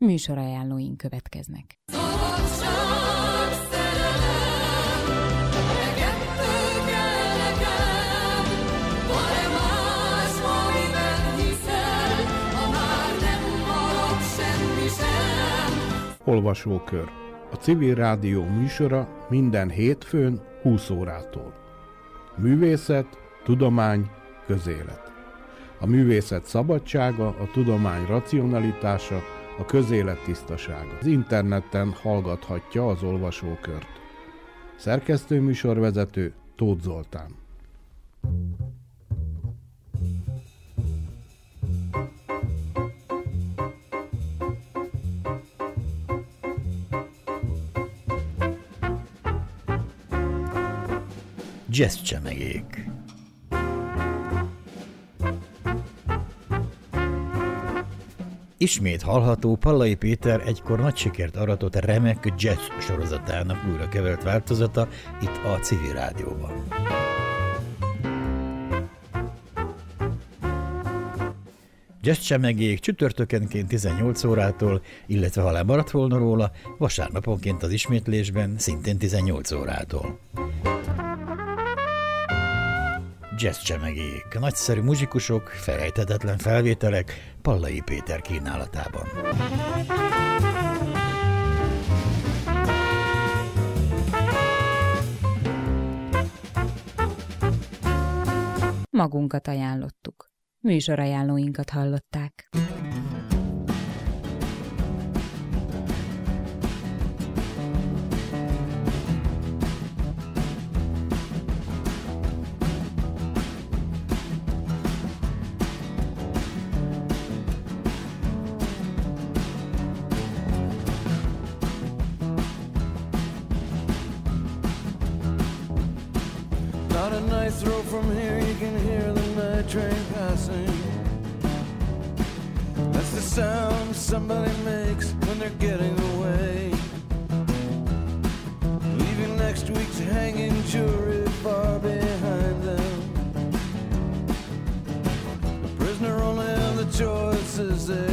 Műsorajánlóink következnek. Olvasókör. A Civil Rádió műsora minden hétfőn 20 órától. Művészet, tudomány, közélet. A művészet szabadsága, a tudomány racionalitása, a közélet tisztasága. Az interneten hallgathatja az olvasókört. Szerkesztőműsorvezető Tóth Zoltán. Jazzcsemegék. Ismét hallható Pallai Péter egykor nagy sikert aratott remek jazz sorozatának újra kevert változata itt a Civil Rádióban. Jazzcsemegék csütörtökenként 18 órától, illetve ha lemaradt volna róla, vasárnaponként az ismétlésben szintén 18 órától. Jazzcsemegék, nagyszerű muzsikusok, felejthetetlen felvételek Pallai Péter kínálatában. Magunkat ajánlottuk. Műsorajánlóinkat hallották. Not a nice road from here, you can hear the night train passing. That's the sound somebody makes when they're getting away, leaving next week's hanging jury far behind them. The prisoner only have the choices they